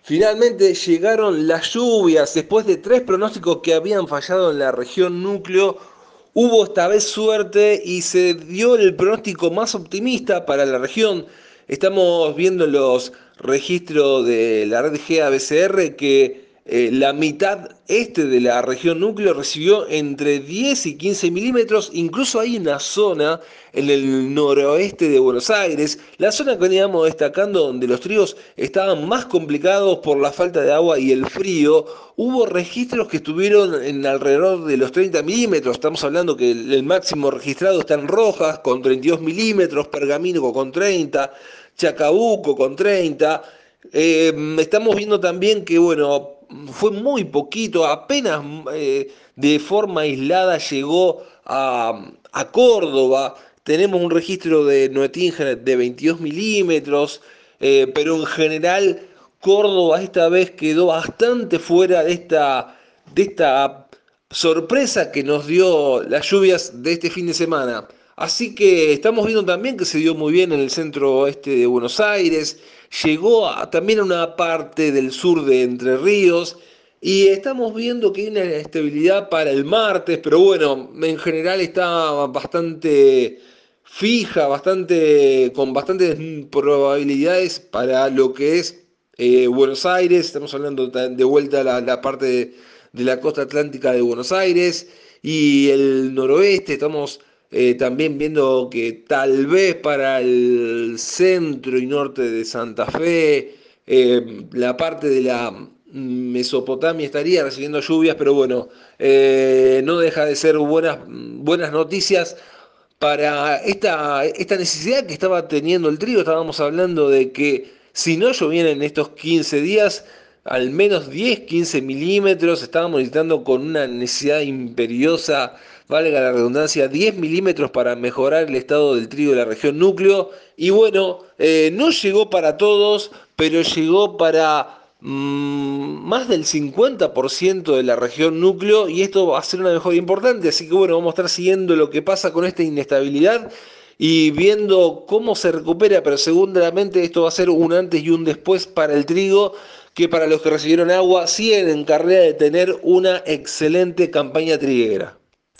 Finalmente llegaron las lluvias. Después de tres pronósticos que habían fallado en la región núcleo, hubo esta vez suerte y se dio el pronóstico más optimista para la región. Estamos viendo los registros de la red GABCR que la mitad este de la región núcleo recibió entre 10 y 15 milímetros. Incluso hay una zona en el noroeste de Buenos Aires, la zona que veníamos destacando donde los trigos estaban más complicados por la falta de agua y el frío. Hubo registros que estuvieron en alrededor de los 30 milímetros. Estamos hablando que el máximo registrado está en Rojas con 32 milímetros, Pergamino con 30, Chacabuco con 30. Estamos viendo también que, bueno, fue muy poquito, apenas de forma aislada llegó a Córdoba. Tenemos un registro de Neuetingen de 22 milímetros, pero en general Córdoba esta vez quedó bastante fuera de esta sorpresa que nos dio las lluvias de este fin de semana. Así que estamos viendo también que se dio muy bien en el centro oeste de Buenos Aires, llegó también a una parte del sur de Entre Ríos y estamos viendo que hay una estabilidad para el martes, pero bueno, en general está bastante fija, con bastantes probabilidades para lo que es Buenos Aires. Estamos hablando de vuelta a la parte de la costa atlántica de Buenos Aires y el noroeste. Estamos también viendo que tal vez para el centro y norte de Santa Fe, la parte de la Mesopotamia estaría recibiendo lluvias, pero bueno, no deja de ser buenas noticias para esta necesidad que estaba teniendo el trigo. Estábamos hablando de que si no llovían en estos 15 días, al menos 10, 15 milímetros, estábamos necesitando con una necesidad imperiosa, valga la redundancia, 10 milímetros para mejorar el estado del trigo de la región núcleo. Y bueno, no llegó para todos, pero llegó para más del 50% de la región núcleo y esto va a ser una mejora importante, así que bueno, vamos a estar siguiendo lo que pasa con esta inestabilidad y viendo cómo se recupera, pero seguramente esto va a ser un antes y un después para el trigo, que para los que recibieron agua siguen en carrera de tener una excelente campaña triguera.